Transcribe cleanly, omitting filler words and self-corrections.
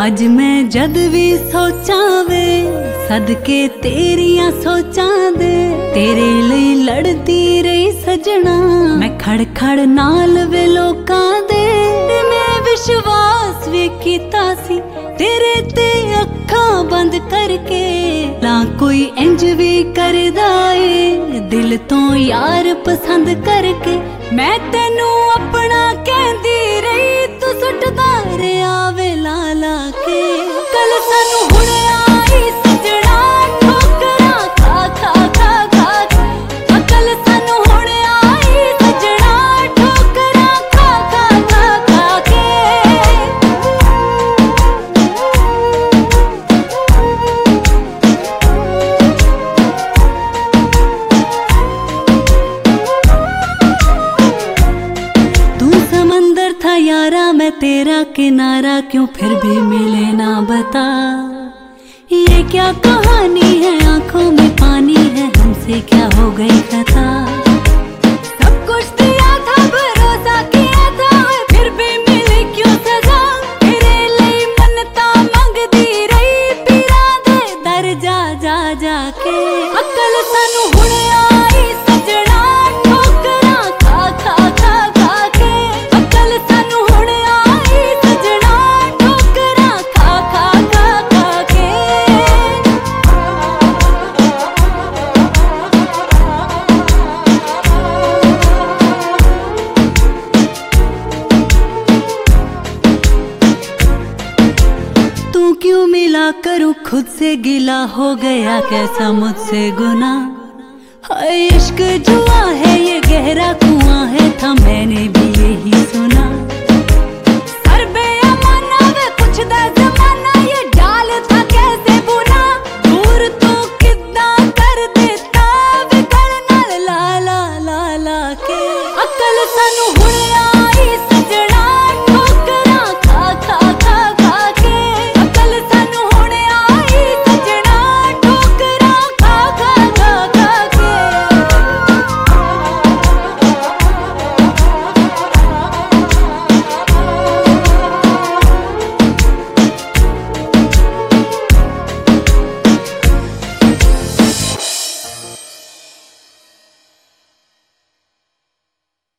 अज मैं जद भी सोचा वे सदके तेरिया सोचा दे, तेरे लिए लड़ती रही सजना मैं खड़ खड़ नाल वे लोकां दे। मैं विश्वास भी कीता सी तेरे ते अखां बंद करके, ना कोई इंज भी करदा ए दिल तो यार पसंद करके। मैं तेनू अपना कहंदी रही तू सुटदा रहा वे ला ला के। कल सानू हुण आई सजना ठोकरां खा खा खा खा के। कल सानू हुण आई सजना ठोकरां खा खा खा खा के। तू समंदर था यारा मैं तेरा किनारा, क्यों फिर भी मिले ना बता। ये क्या कहानी है आंखों में पानी है, हमसे क्या हो गई खता। सब कुछ दिया था भरोसा किया था, फिर भी मिली क्यों सजा। तेरे लिए मन्नता मंगदी रही पीरा दे दर जा जा जा के। अकल सानू हुण आई सजना ठोकरां खा खा खा खा के। अकल सानू हुण आई सजना ठोकरां खा खा खा खा के। तू क्यों मिला करूं खुद से गिला, हो गया कैसा मुझसे गुना। हाय इश्क जुआ है ये गहरा कुआं है, था मैंने भी यही सुना।